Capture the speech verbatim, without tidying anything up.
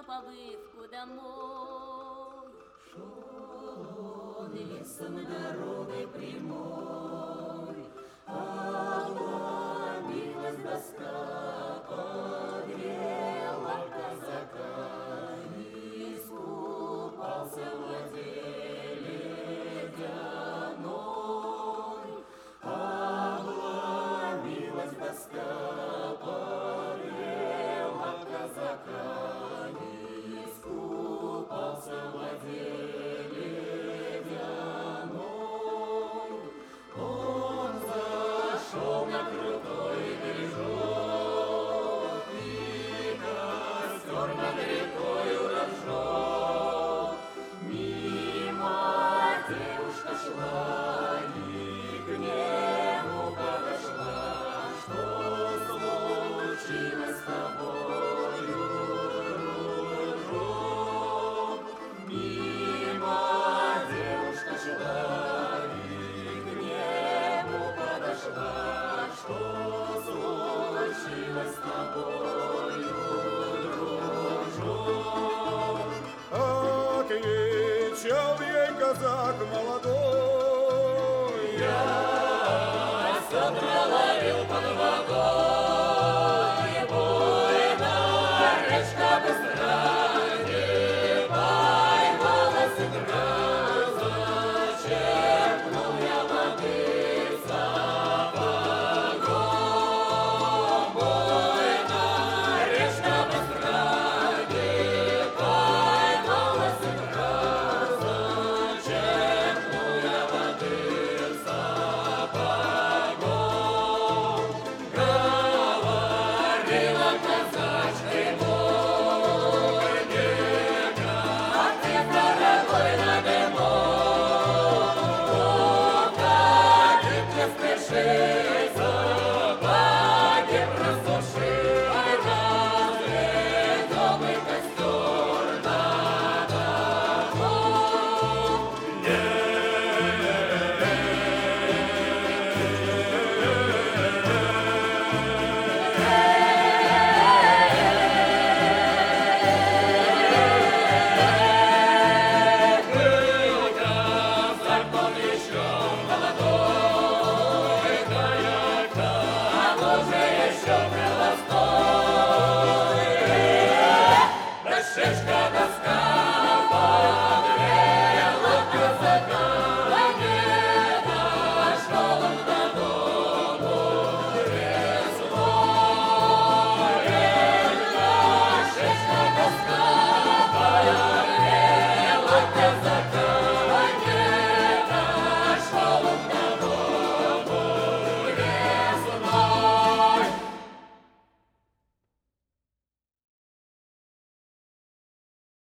побывку домой. Шел он лесом дорогой прямой, обломилась доска, погрела казака, искупался в воде ледяной. Обломилась доска, погрела казака, искупался в воде ледяной. Он зашел на крутой бережок, и костер над рекою разжег. Мимо девушка шла и к нему подошла. Что случилось с тобою, дружок? Мимо девушка шла и к нему подошла. Что случилось с тобою, дружок? Отвечал ей казак молодой: Я содрал